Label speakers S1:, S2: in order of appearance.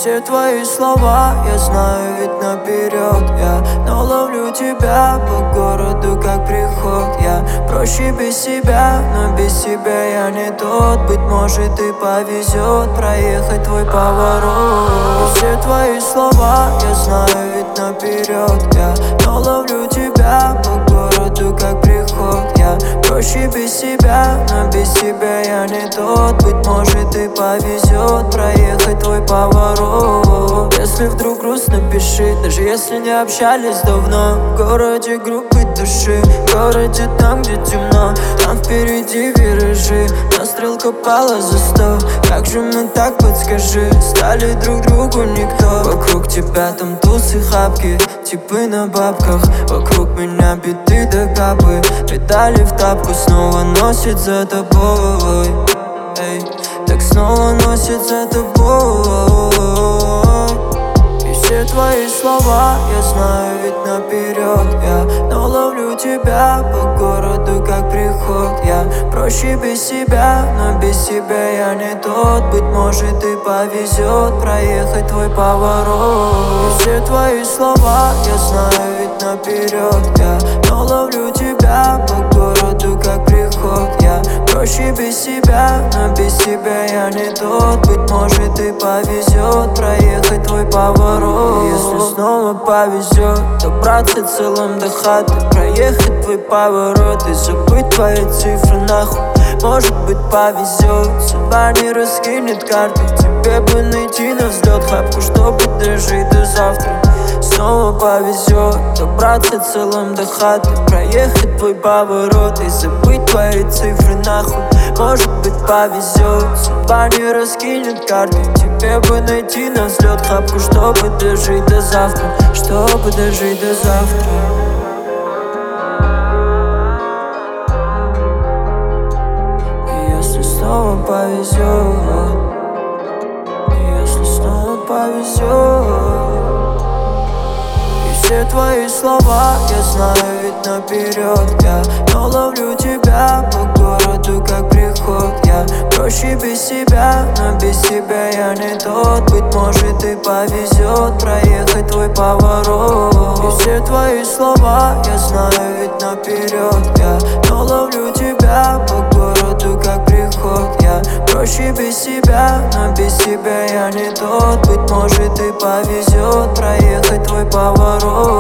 S1: все твои слова я знаю ведь наперед. Но ловлю тебя по городу как приход. Я проще без себя, но без тебя я не тот. Быть может и повезет проехать твой поворот. Все твои слова я знаю ведь наперед. Но ловлю тебя по городу как приход. Я проще без себя, но без тебя я не тот. Быть может и повезет проехать твой поворот. Если вдруг грустно, пиши, даже если не общались давно. В городе группы души, в городе там, где темно. Там впереди виражи, но стрелка пала за 100. Как же мы так, подскажи, стали друг другу никто. Вокруг тебя там тусы, хапки, типы на бабках. Вокруг меня биты да капы, педали в тапку снова носит за тобой. Эй, так снова носит за тобой. И все твои слова я знаю ведь наперед. Но ловлю тебя по городу как приход. Я проще без себя, но без себя я не тот. Быть может и повезет проехать твой поворот. И все твои слова я знаю ведь наперед. Но ловлю тебя по городу как приход. Я проще без себя, но без тебя я не тот. Быть может и повезет проехать твой поворот. Если снова повезет добраться целым до хаты, проехать твой поворот и забыть твои цифры нахуй. Может быть повезет, судьба не раскинет карты. Тебе бы найти на взлет хапку, чтобы дожить до завтра. Снова повезет добраться целым до хаты, проехать твой поворот и забыть твои цифры нахуй. Может быть повезет, судьба не раскинет карты. Тебе бы найти на взлет хапку, чтобы дожить до завтра. Чтобы дожить до завтра. И если снова повезет, и если снова повезет. Все твои слова я знаю ведь наперед. Но ловлю тебя по городу как приход. Я проще без себя, но без тебя я не тот. Быть может и повезет проехать твой поворот. И все твои слова я знаю ведь наперед. Но ловлю тебя по городу как приход. Я проще без себя, но без тебя я не тот. Быть может и повезет проехать твой поворот.